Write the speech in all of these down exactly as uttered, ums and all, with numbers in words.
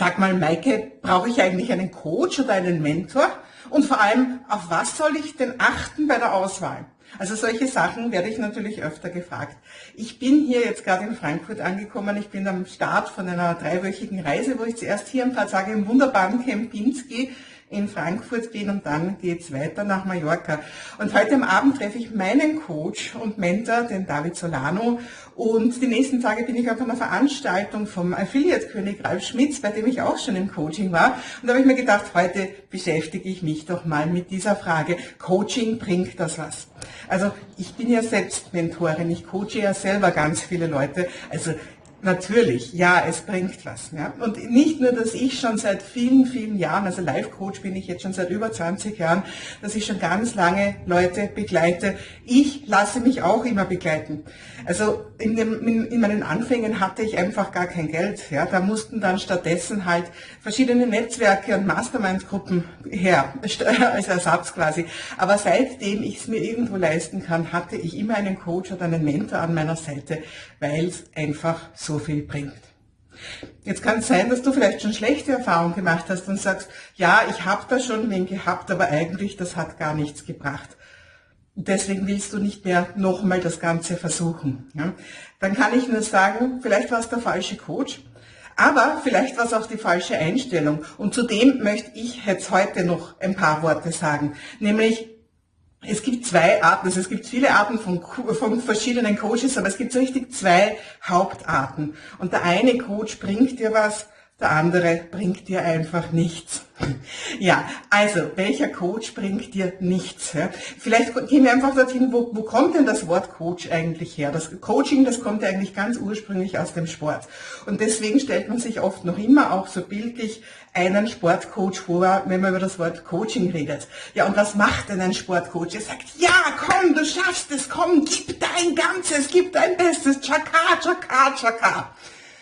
Sag mal, Maike, brauche ich eigentlich einen Coach oder einen Mentor? Und vor allem, auf was soll ich denn achten bei der Auswahl? Also solche Sachen werde ich natürlich öfter gefragt. Ich bin hier jetzt gerade in Frankfurt angekommen. Ich bin am Start von einer dreiwöchigen Reise, wo ich zuerst hier ein paar Tage im wunderbaren Kempinski in Frankfurt bin und dann geht's weiter nach Mallorca. Und heute am Abend treffe ich meinen Coach und Mentor, den David Solano. Und die nächsten Tage bin ich auf einer Veranstaltung vom Affiliate-König Ralf Schmitz, bei dem ich auch schon im Coaching war. Und da habe ich mir gedacht, heute beschäftige ich mich doch mal mit dieser Frage. Coaching, bringt das was? Also ich bin ja selbst Mentorin, ich coache ja selber ganz viele Leute. Also natürlich, ja, es bringt was. Ja. Und nicht nur, dass ich schon seit vielen, vielen Jahren, also Life-Coach bin ich jetzt schon seit über zwanzig Jahren, dass ich schon ganz lange Leute begleite. Ich lasse mich auch immer begleiten. Also in, dem, in, in meinen Anfängen hatte ich einfach gar kein Geld. Ja. Da mussten dann stattdessen halt verschiedene Netzwerke und Mastermind-Gruppen her, als Ersatz quasi. Aber seitdem ich es mir irgendwo leisten kann, hatte ich immer einen Coach oder einen Mentor an meiner Seite, weil es einfach so viel bringt. Jetzt kann es sein, dass du vielleicht schon schlechte Erfahrungen gemacht hast und sagst, ja, ich habe da schon wen gehabt, aber eigentlich, das hat gar nichts gebracht. Deswegen willst du nicht mehr nochmal das Ganze versuchen. Ja? Dann kann ich nur sagen, vielleicht war es der falsche Coach, aber vielleicht war es auch die falsche Einstellung. Und zudem möchte ich jetzt heute noch ein paar Worte sagen, nämlich es gibt zwei Arten, also es gibt viele Arten von, von verschiedenen Coaches, aber es gibt so richtig zwei Hauptarten. Und der eine Coach bringt dir was, der andere bringt dir einfach nichts. Ja, also, welcher Coach bringt dir nichts? Ja? Vielleicht gehen wir einfach dorthin, wo, wo kommt denn das Wort Coach eigentlich her? Das Coaching, das kommt ja eigentlich ganz ursprünglich aus dem Sport. Und deswegen stellt man sich oft noch immer auch so bildlich einen Sportcoach vor, wenn man über das Wort Coaching redet. Ja, und was macht denn ein Sportcoach? Er sagt, ja, komm, du schaffst es, komm, gib dein Ganzes, gib dein Bestes, tschakka, tschakka, tschakka.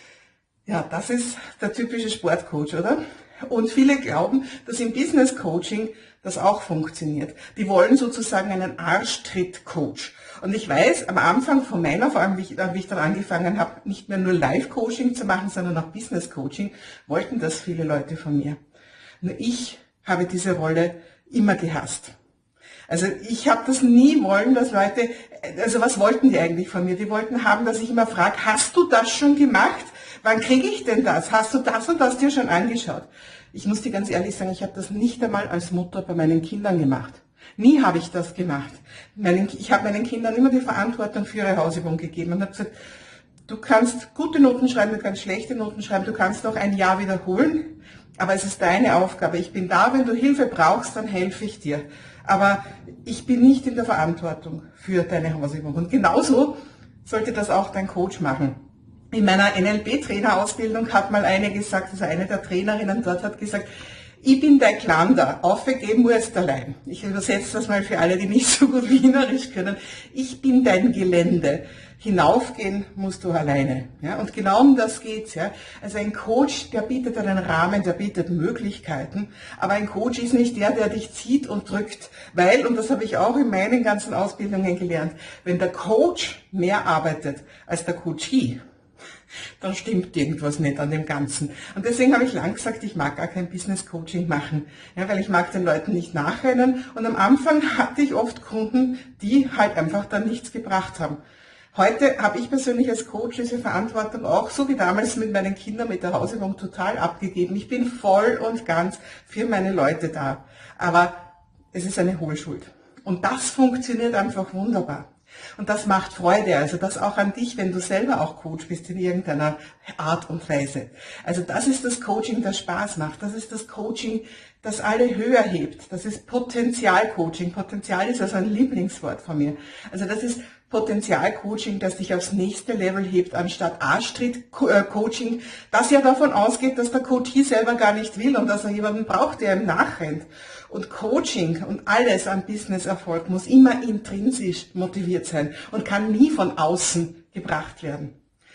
Ja, das ist der typische Sportcoach, oder? Und viele glauben, dass im Business Coaching das auch funktioniert. Die wollen sozusagen einen Arschtritt-Coach. Und ich weiß, am Anfang von meiner, vor allem wie ich, wie ich dann angefangen habe, nicht mehr nur Live-Coaching zu machen, sondern auch Business-Coaching, wollten das viele Leute von mir. Nur ich habe diese Rolle immer gehasst. Also ich habe das nie wollen, dass Leute, also was wollten die eigentlich von mir? Die wollten haben, dass ich immer frage, hast du das schon gemacht? Wann kriege ich denn das? Hast du das und das dir schon angeschaut? Ich muss dir ganz ehrlich sagen, ich habe das nicht einmal als Mutter bei meinen Kindern gemacht. Nie habe ich das gemacht. Ich habe meinen Kindern immer die Verantwortung für ihre Hausübung gegeben und habe gesagt, du kannst gute Noten schreiben, du kannst schlechte Noten schreiben, du kannst noch ein Jahr wiederholen, aber es ist deine Aufgabe. Ich bin da, wenn du Hilfe brauchst, dann helfe ich dir. Aber ich bin nicht in der Verantwortung für deine Hausübung. Und genauso sollte das auch dein Coach machen. In meiner N L P-Trainerausbildung hat mal eine gesagt, also eine der Trainerinnen dort hat gesagt, ich bin dein Klander, aufgegeben musst allein. Ich übersetze das mal für alle, die nicht so gut Wienerisch können. Ich bin dein Gelände. Hinaufgehen musst du alleine. Ja? Und genau um das geht's. Ja? Also ein Coach, der bietet einen Rahmen, der bietet Möglichkeiten. Aber ein Coach ist nicht der, der dich zieht und drückt. Weil, und das habe ich auch in meinen ganzen Ausbildungen gelernt, wenn der Coach mehr arbeitet als der Coachee, dann stimmt irgendwas nicht an dem Ganzen. Und deswegen habe ich lang gesagt, ich mag gar kein Business Coaching machen, ja, weil ich mag den Leuten nicht nachrennen. Und am Anfang hatte ich oft Kunden, die halt einfach dann nichts gebracht haben. Heute habe ich persönlich als Coach diese Verantwortung auch, so wie damals mit meinen Kindern mit der Hausübung, total abgegeben. Ich bin voll und ganz für meine Leute da. Aber es ist eine Hohlschuld. Und das funktioniert einfach wunderbar. Und das macht Freude, also das auch an dich, wenn du selber auch Coach bist in irgendeiner Art und Weise. Also das ist das Coaching, das Spaß macht. Das ist das Coaching, das alle höher hebt. Das ist Potenzialcoaching. Potenzial ist also ein Lieblingswort von mir. Also das ist Potenzialcoaching, das dich aufs nächste Level hebt, anstatt Arschtritt-Coaching, das ja davon ausgeht, dass der Coachee selber gar nicht will und dass er jemanden braucht, der ihm nachrennt. Und Coaching und alles am Businesserfolg muss immer intrinsisch motiviert sein und kann nie von außen gebracht werden.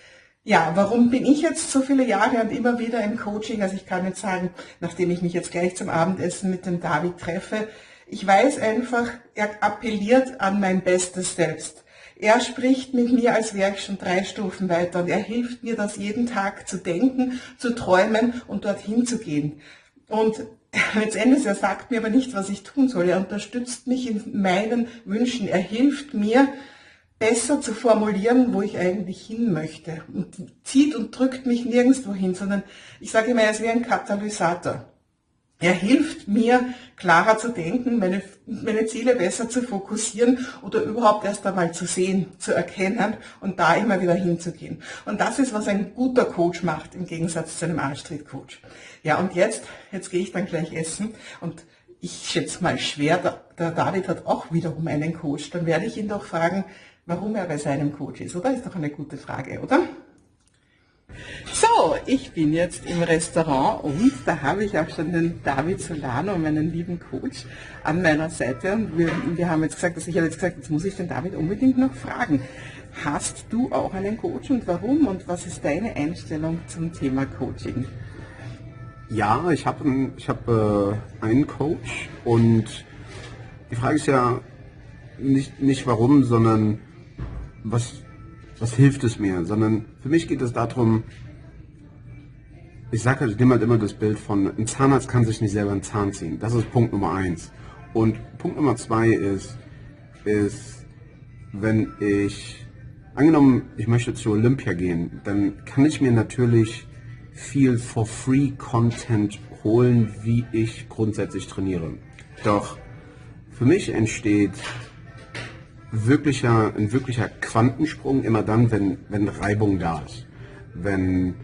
Ja, warum bin ich jetzt so viele Jahre und immer wieder im Coaching? Also ich kann jetzt sagen, nachdem ich mich jetzt gleich zum Abendessen mit dem David treffe, ich weiß einfach, er appelliert an mein bestes Selbst. Er spricht mit mir, als wäre ich schon drei Stufen weiter und er hilft mir, das jeden Tag zu denken, zu träumen und dorthin zu gehen. Und letztendlich, er sagt mir aber nicht, was ich tun soll. Er unterstützt mich in meinen Wünschen. Er hilft mir, besser zu formulieren, wo ich eigentlich hin möchte. Und zieht und drückt mich nirgendwo hin, sondern ich sage immer, er ist wie ein Katalysator. Er hilft mir, klarer zu denken, meine, meine Ziele besser zu fokussieren oder überhaupt erst einmal zu sehen, zu erkennen und da immer wieder hinzugehen. Und das ist, was ein guter Coach macht, im Gegensatz zu einem A-Street-Coach. Ja, und jetzt, jetzt gehe ich dann gleich essen und ich schätze mal schwer, der, der David hat auch wiederum einen Coach. Dann werde ich ihn doch fragen, warum er bei seinem Coach ist, oder? Ist doch eine gute Frage, oder? So, ich bin jetzt im Restaurant und da habe ich auch schon den David Solano, meinen lieben Coach, an meiner Seite. Und wir, wir haben jetzt gesagt, also ich habe jetzt gesagt, jetzt muss ich den David unbedingt noch fragen. Hast du auch einen Coach und warum? Und was ist deine Einstellung zum Thema Coaching? Ja, ich habe ich hab, äh, einen Coach und die Frage ist ja nicht, nicht warum, sondern was, was hilft es mir, sondern für mich geht es darum, ich sage halt, ich nehme halt immer das Bild von, ein Zahnarzt kann sich nicht selber einen Zahn ziehen. Das ist Punkt Nummer eins. Und Punkt Nummer zwei ist, ist, wenn ich, angenommen, ich möchte zu Olympia gehen, dann kann ich mir natürlich viel for free Content holen, wie ich grundsätzlich trainiere. Doch für mich entsteht wirklicher, ein wirklicher Quantensprung immer dann, wenn, wenn Reibung da ist. Wenn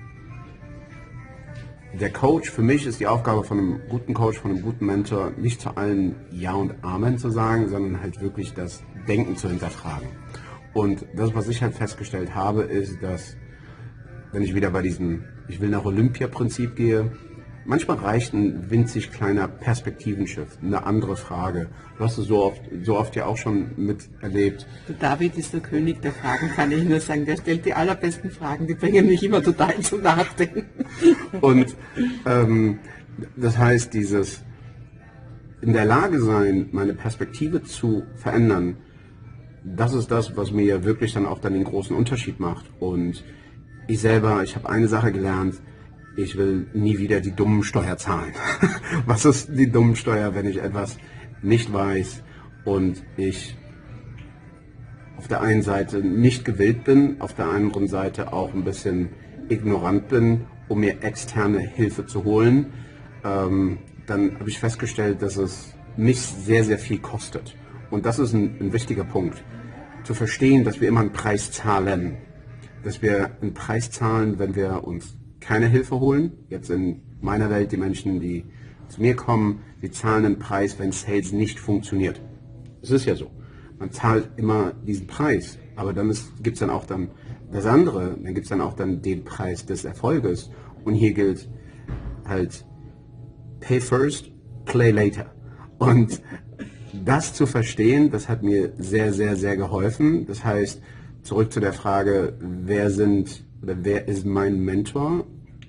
der Coach, für mich ist die Aufgabe von einem guten Coach, von einem guten Mentor, nicht zu allen Ja und Amen zu sagen, sondern halt wirklich das Denken zu hinterfragen. Und das, was ich halt festgestellt habe, ist, dass, wenn ich wieder bei diesem Ich will nach Olympia-Prinzip gehe, manchmal reicht ein winzig kleiner Perspektivenshift, eine andere Frage. Du hast es so oft, so oft ja auch schon miterlebt. Der David ist der König der Fragen, kann ich nur sagen. Der stellt die allerbesten Fragen, die bringen mich immer total zum Nachdenken. Und ähm, das heißt, dieses in der Lage sein, meine Perspektive zu verändern, das ist das, was mir wirklich dann auch dann den großen Unterschied macht. Und ich selber, ich habe eine Sache gelernt, ich will nie wieder die dummen Steuer zahlen. Was ist die dummen Steuer, wenn ich etwas nicht weiß und ich auf der einen Seite nicht gewillt bin, auf der anderen Seite auch ein bisschen ignorant bin, um mir externe Hilfe zu holen, ähm, dann habe ich festgestellt, dass es mich sehr, sehr viel kostet. Und das ist ein, ein wichtiger Punkt. Zu verstehen, dass wir immer einen Preis zahlen. Dass wir einen Preis zahlen, wenn wir uns keine Hilfe holen. Jetzt in meiner Welt, die Menschen, die zu mir kommen, die zahlen einen Preis, wenn Sales nicht funktioniert. Es ist ja so. Man zahlt immer diesen Preis. Aber dann gibt es dann auch dann das andere. Dann gibt es dann auch dann den Preis des Erfolges. Und hier gilt halt Pay first, play later. Und das zu verstehen, das hat mir sehr, sehr, sehr geholfen. Das heißt, zurück zu der Frage, wer sind oder wer ist mein Mentor?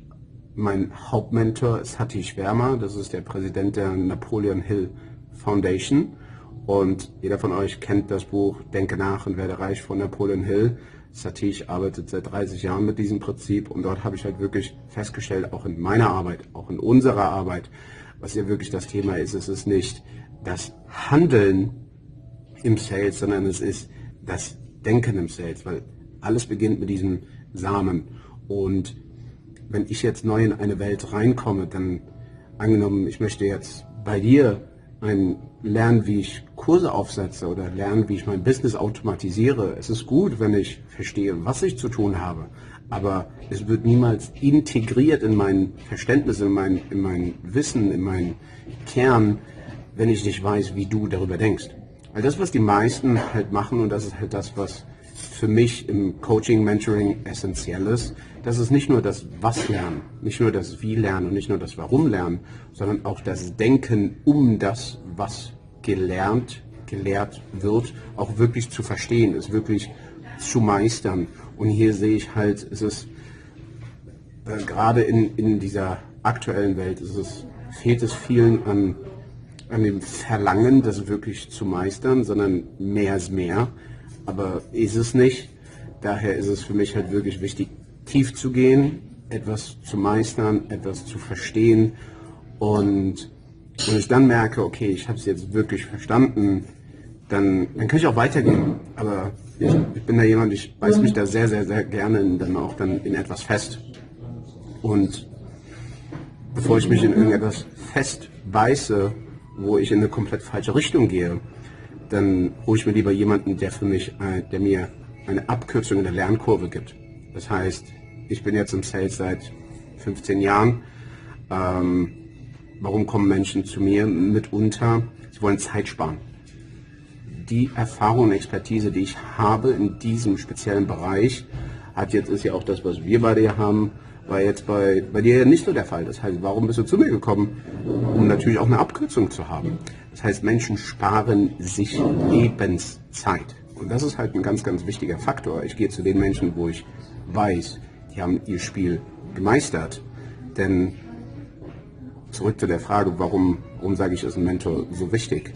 Mein Hauptmentor ist Satish Verma, das ist der Präsident der Napoleon Hill Foundation. Und jeder von euch kennt das Buch Denke nach und werde reich von Napoleon Hill. Satish arbeitet seit dreißig Jahren mit diesem Prinzip und dort habe ich halt wirklich festgestellt, auch in meiner Arbeit, auch in unserer Arbeit, was ja wirklich das Thema ist, es ist nicht das Handeln im Sales, sondern es ist das Denken im Sales, weil alles beginnt mit diesem Samen. Und wenn ich jetzt neu in eine Welt reinkomme, dann angenommen, ich möchte jetzt bei dir ein lernen, wie ich Kurse aufsetze oder lernen, wie ich mein Business automatisiere. Es ist gut, wenn ich verstehe, was ich zu tun habe, aber es wird niemals integriert in mein Verständnis, in mein, in mein Wissen, in meinen Kern, wenn ich nicht weiß, wie du darüber denkst. Weil das, was die meisten halt machen, und das ist halt das, was für mich im Coaching, Mentoring essentiell ist, das ist nicht nur das Was lernen, nicht nur das Wie lernen und nicht nur das Warum lernen, sondern auch das Denken um das, was gelernt, gelehrt wird, auch wirklich zu verstehen, es wirklich zu meistern. Und hier sehe ich halt, es ist äh, gerade in, in dieser aktuellen Welt, ist es, fehlt es vielen an an dem Verlangen, das wirklich zu meistern, sondern mehr ist mehr. aber ist es nicht. Daher ist es für mich halt wirklich wichtig, tief zu gehen, etwas zu meistern, etwas zu verstehen und wenn ich dann merke, okay, ich habe es jetzt wirklich verstanden, dann, dann kann ich auch weitergehen. Aber ich, ich bin da jemand, ich beiß mich da sehr, sehr, sehr gerne dann auch dann in etwas fest. Und bevor ich mich in irgendetwas fest beiße, wo ich in eine komplett falsche Richtung gehe, dann hole ich mir lieber jemanden, der für mich, äh, der mir eine Abkürzung in der Lernkurve gibt. Das heißt, ich bin jetzt im Sales seit fünfzehn Jahren. Ähm, warum kommen Menschen zu mir? Mitunter, sie wollen Zeit sparen. Die Erfahrung und Expertise, die ich habe in diesem speziellen Bereich, hat jetzt ist ja auch das, was wir beide hier haben, war jetzt bei, bei dir ja nicht so der Fall. Das heißt, warum bist du zu mir gekommen? Um natürlich auch eine Abkürzung zu haben. Das heißt, Menschen sparen sich Lebenszeit. Und das ist halt ein ganz, ganz wichtiger Faktor. Ich gehe zu den Menschen, wo ich weiß, die haben ihr Spiel gemeistert. Denn zurück zu der Frage, warum, warum sage ich, ist ein Mentor so wichtig?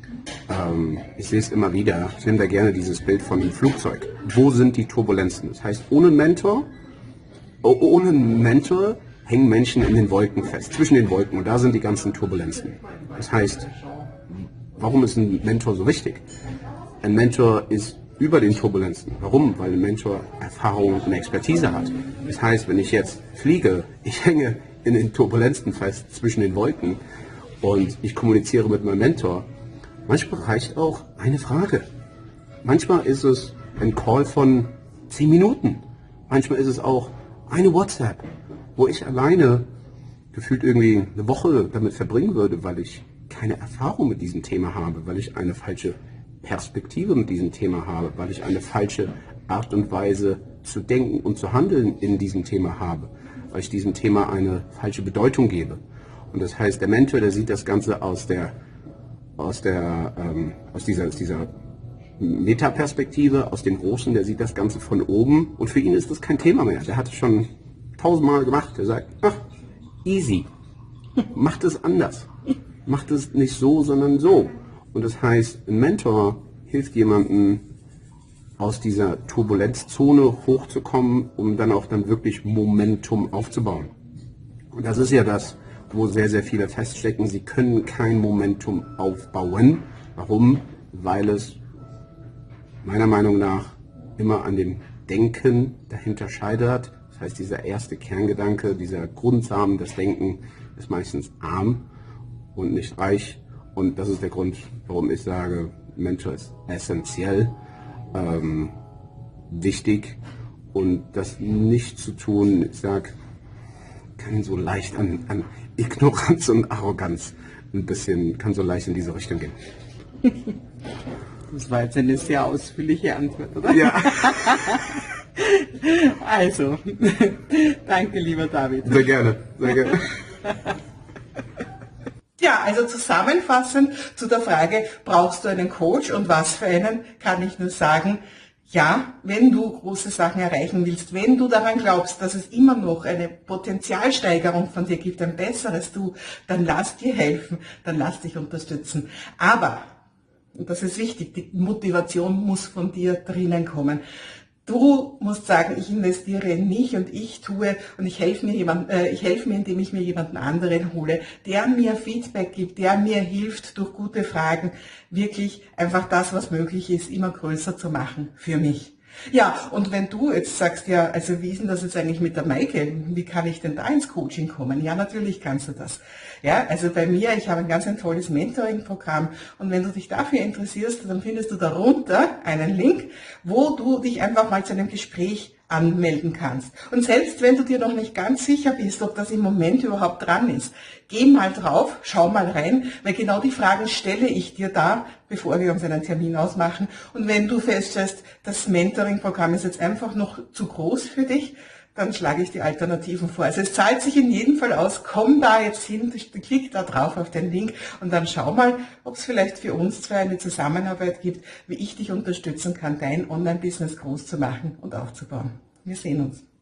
Ähm, ich sehe es immer wieder. Ich nehme da gerne dieses Bild von einem Flugzeug. Wo sind die Turbulenzen? Das heißt, ohne Mentor, oh, ohne Mentor hängen Menschen in den Wolken fest, zwischen den Wolken. Und da sind die ganzen Turbulenzen. Das heißt, warum ist ein Mentor so wichtig? Ein Mentor ist über den Turbulenzen. Warum? Weil ein Mentor Erfahrung und Expertise hat. Das heißt, wenn ich jetzt fliege, ich hänge in den Turbulenzen fest zwischen den Wolken und ich kommuniziere mit meinem Mentor. Manchmal reicht auch eine Frage. Manchmal ist es ein Call von zehn Minuten. Manchmal ist es auch eine WhatsApp, wo ich alleine gefühlt irgendwie eine Woche damit verbringen würde, weil ich keine Erfahrung mit diesem Thema habe, weil ich eine falsche Perspektive mit diesem Thema habe, weil ich eine falsche Art und Weise zu denken und zu handeln in diesem Thema habe, weil ich diesem Thema eine falsche Bedeutung gebe. Und das heißt, der Mentor, der sieht das Ganze aus der aus der ähm, aus dieser aus dieser Metaperspektive, aus dem Großen, der sieht das Ganze von oben und für ihn ist das kein Thema mehr. Der hat es schon tausendmal gemacht. Der sagt, ach, easy, macht es anders, macht es nicht so, sondern so. Und das heißt, ein Mentor hilft jemandem aus dieser Turbulenzzone hochzukommen, um dann auch dann wirklich Momentum aufzubauen. Und das ist ja das, wo sehr, sehr viele feststecken, sie können kein Momentum aufbauen. Warum? Weil es meiner Meinung nach immer an dem Denken dahinter scheitert. Das heißt, dieser erste Kerngedanke, dieser Grundsamen, das Denken ist meistens arm und nicht reich. Und das ist der Grund, warum ich sage, Mentor ist essentiell, ähm, wichtig und das nicht zu tun, ich sage, kann so leicht an, an Ignoranz und Arroganz ein bisschen, kann so leicht in diese Richtung gehen. Das war jetzt eine sehr ausführliche Antwort, oder? Ja. Also, danke lieber David. Sehr gerne, sehr gerne. Ja, also zusammenfassend zu der Frage, brauchst du einen Coach und was für einen, kann ich nur sagen, ja, wenn du große Sachen erreichen willst, wenn du daran glaubst, dass es immer noch eine Potenzialsteigerung von dir gibt, ein besseres Du, dann lass dir helfen, dann lass dich unterstützen. Aber, und das ist wichtig, die Motivation muss von dir drinnen kommen. Du musst sagen, ich investiere in mich und ich tue und ich helfe mir jemand, äh, ich helfe mir, indem ich mir jemanden anderen hole, der mir Feedback gibt, der mir hilft, durch gute Fragen wirklich einfach das, was möglich ist, immer größer zu machen für mich. Ja, und wenn du jetzt sagst, ja, also wie ist denn das jetzt eigentlich mit der Maike? Wie kann ich denn da ins Coaching kommen? Ja, natürlich kannst du das. Ja, also bei mir, ich habe ein ganz ein tolles Mentoring-Programm und wenn du dich dafür interessierst, dann findest du darunter einen Link, wo du dich einfach mal zu einem Gespräch anmelden kannst. Und selbst wenn du dir noch nicht ganz sicher bist, ob das im Moment überhaupt dran ist, geh mal drauf, schau mal rein, weil genau die Fragen stelle ich dir da, bevor wir uns einen Termin ausmachen. Und wenn du feststellst, das Mentoring-Programm ist jetzt einfach noch zu groß für dich, dann schlage ich die Alternativen vor. Also es zahlt sich in jedem Fall aus, komm da jetzt hin, klick da drauf auf den Link und dann schau mal, ob es vielleicht für uns zwei eine Zusammenarbeit gibt, wie ich dich unterstützen kann, dein Online-Business groß zu machen und aufzubauen. Wir sehen uns.